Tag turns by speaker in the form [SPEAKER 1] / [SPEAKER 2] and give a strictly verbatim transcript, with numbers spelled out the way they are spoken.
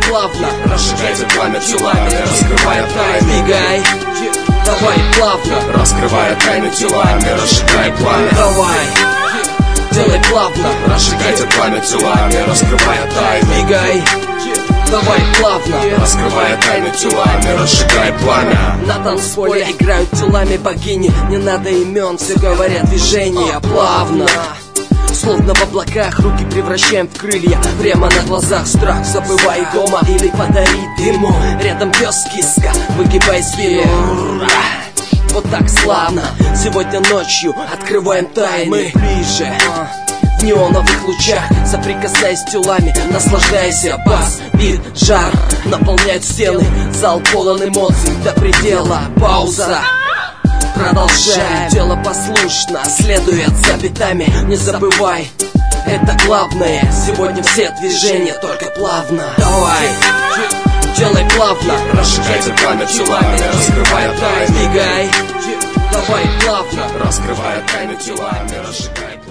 [SPEAKER 1] плавно,
[SPEAKER 2] разжигайте пламя телами, раскрывая тайны.
[SPEAKER 1] Двигай, давай плавно,
[SPEAKER 2] раскрывая тайны телами, разжигая пламя.
[SPEAKER 1] Давай, делай плавно,
[SPEAKER 2] разжигайте пламя телами, раскрывая тайны.
[SPEAKER 1] Двигай, давай плавно,
[SPEAKER 2] раскрывая тайны телами, разжигая пламя.
[SPEAKER 1] На танцполе играют телами богини, не надо имен, все говорят движения плавно. Словно в облаках руки превращаем в крылья, прямо на глазах страх забывай дома или подари ему. Рядом пес киска, выгибай спину. Вот так славно, сегодня ночью открываем тайны. Мы ближе, в неоновых лучах, соприкасаясь с телами, наслаждайся. Бас, бит, жар наполняют стены, зал полон эмоций до предела. Пауза, продолжаем, тело послушно следует за битами. Не забывай, это главное, сегодня все движения только плавно. Давай, делай плавно,
[SPEAKER 2] разжигайте пламя телами, раскрывая тайны.
[SPEAKER 1] Двигай, давай плавно,
[SPEAKER 2] раскрывая тайны телами, разжигай.